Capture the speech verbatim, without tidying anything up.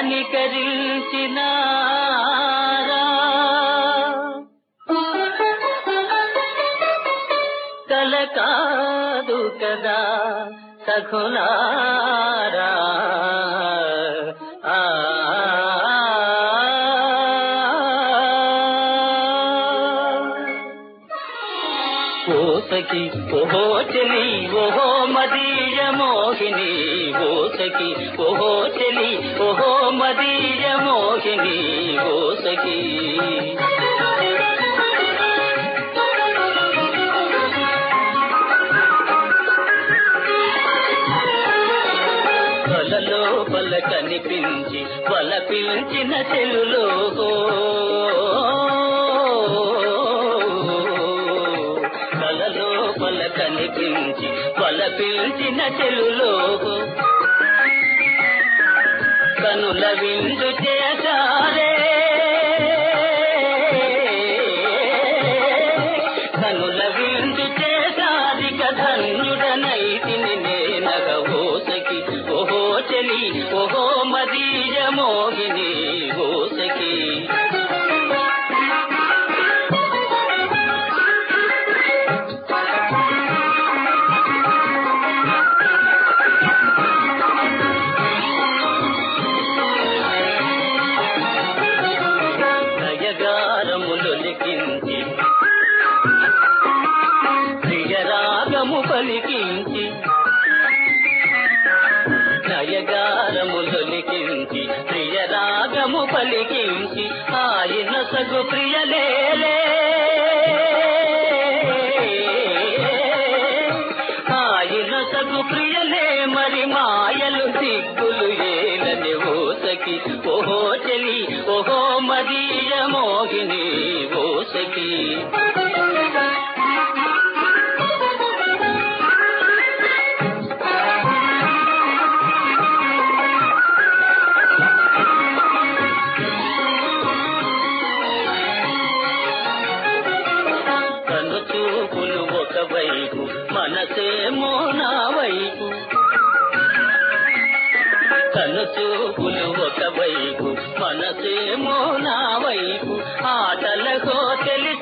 కనికరించినారా కల కాదు కదా సఖులారా ఓసకి ఓహో చెలి ఓహో మదీయ మోహిని ఓసకి ఓహో చెలి ఓహో మదీయ మోహిని ఓసకి కలలో బల కనిపించి బల పిలిచిన చెలులో బల కనిపించి బల పిలిచిన చెలులో కనుల విందు చేశారే కనుల విందు చేశారిక ధన్యుడనైతిని నేనగ ఓసకి ఓహో చెలి ఓహో మదీయ మోహిని ఓసకి నయగారములొలికించి ప్రియరాగము పలికించి నయగారములొలికించి ప్రియరాగము పలికించి ఆయన సగు ప్రియలేలే ఆయన సగు ప్రియలే మరి మాయలు సిగ్గులు ఏలని ఓసకి ఓహో చెలి ఓహో మదీయ మోహిని ఓసకి కను చూపులు ఒకవైపు మనసేమో నా వైపు కను చూపులు ఒకవైపు మనసేమో నా వైపు ఆటలకో తెలి